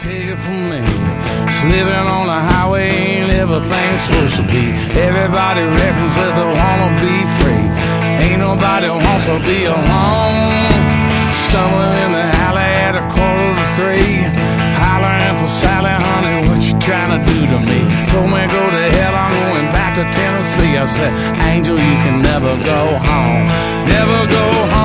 take it from me. It's living on the highway ain't everything's supposed to be. Everybody reckons that they wanna be free. Ain't nobody wants to be alone. Stumbling in the alley at 2:45, hollering for Sally, honey, what you trying to do to me? Told me go to hell, I'm going back to Tennessee. I said, Angel, you can never go home. Never go home.